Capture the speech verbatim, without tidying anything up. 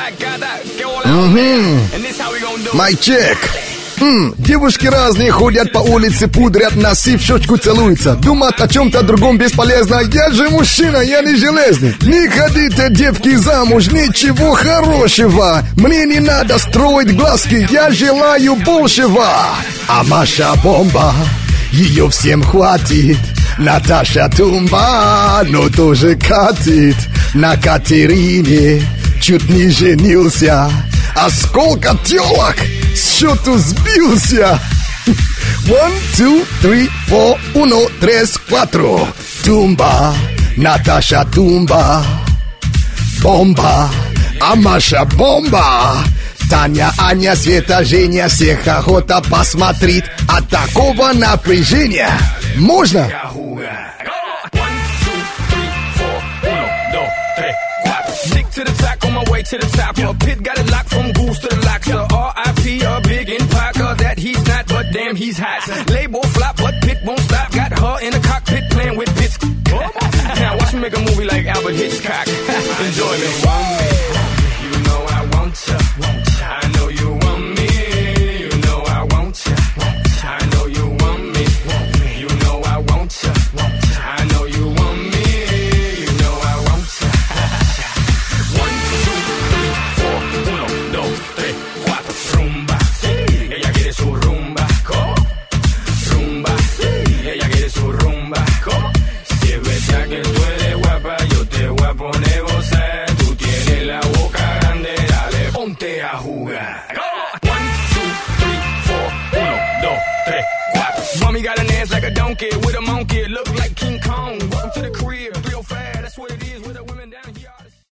Майчек. М, девушки разные ходят по улице, пудрят носы, в щечку целуются. Думать о чем-то другом бесполезно. Я же мужчина, я не железный. Не ходите, девки, замуж, ничего хорошего. Мне не надо строить глазки, я желаю большего. А Маша бомба, ее всем хватит. Наташа тумба, но тоже катит. На Катерине чуть не женился. А сколько телок с счету сбился. One, two, three, four, uno, tres, cuatro. Тумба, Наташа тумба. Бомба, а Маша бомба. Таня, Аня, Света, Женя, всех охота посмотреть. От такого напряжения можно? To the top, on my way to the top. A pit got it locked from goose to the locks. So R I P a big in Parker that he's not, but damn he's hot. Label flop, but Pit won't stop. Got her in the cockpit playing with Pitts. Now watch me make a movie like Albert Hitchcock. Enjoy me. Want me? You know I want ya. I know you want me. You know I want ya. I know you want me. You know I want ya. I know you want me. You know I want ya. Mommy got an ass like a donkey with a